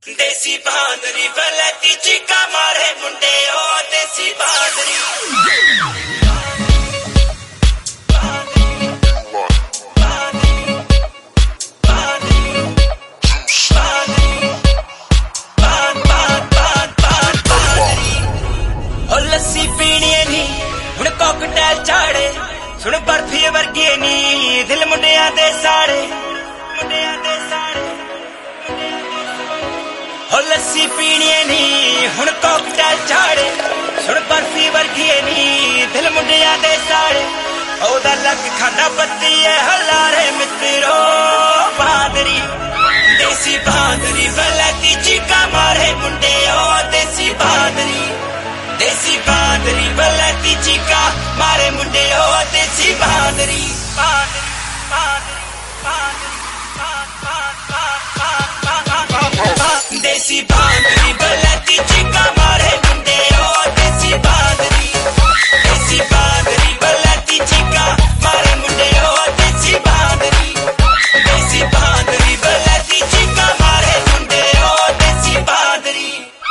देसी बांदरी बलती चिका मारे मुंडे ओ देसी बांदरी लस्सी पीनी नी हुण कॉकटेल चाड़े सुन बर्फी वर्गी नी दिल मुंडिया दे साड़े लस्सी पीनी नी हुण कॉकटेल चाड़े सुन बर्फी वर्गी नी दिल मुंडिया दे साड़े ओदा लक खाना पत्ती है हलारे मित्रो बांदरी देसी बांदरी बलती चिका मारे मुंडे ओ देसी बांदरी बलती चिका मारे मुंडे ओ देसी बांदरी देसी बांदरी बलती चिका मारे मुंडे ओ देसी बांदरी बलती चिका मारे मुंडे ओ देसी बांदरी बलती चिका मारे मुंडे ओ देसी बांदरी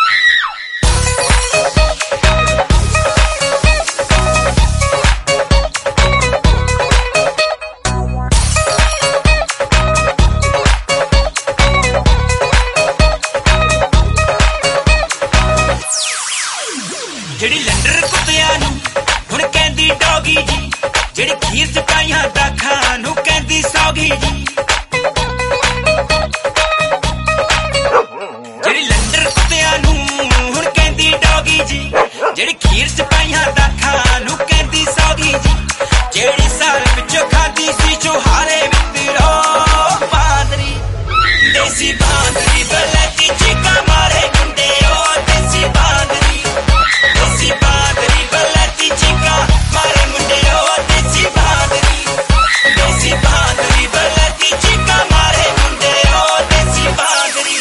जेड़ी लंडर कुत्तियां नू हुण कहंदी डॉगी जी जेड़ी खीर च पाइयां दाखां नू कहंदी सौगी जी जेड़ी लंडर कुत्तियां नू हुण कहंदी डॉगी जी जेड़ी खीर च पाइयां दाखां नू कहंदी सौगी जी जेड़ी साल विचों खादी सी चुहारे मित्रो बांदरी देसी बांदरी बलती चिका मारे मुंडे ओ देसी बांदरी बलती चिका मारे मुंडे ओ देसी बलती चिका मारे मुंडे ओ देसी बांदरी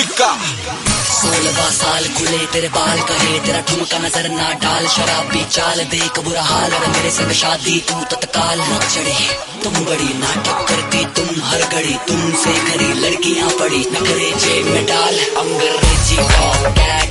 16 साल खुले तेरे बाल कहे तेरा ठुमका नजर ना डाल शराबी चाल देख बुरा हाल अगर मेरे संग शादी तू तत्काल न चढ़े तुम बड़ी नाटक करती तुम हर घड़ी तुमसे खरी लड़कियां पड़ी नखरे जेब में डाल अंग्रेजी कॉप कैट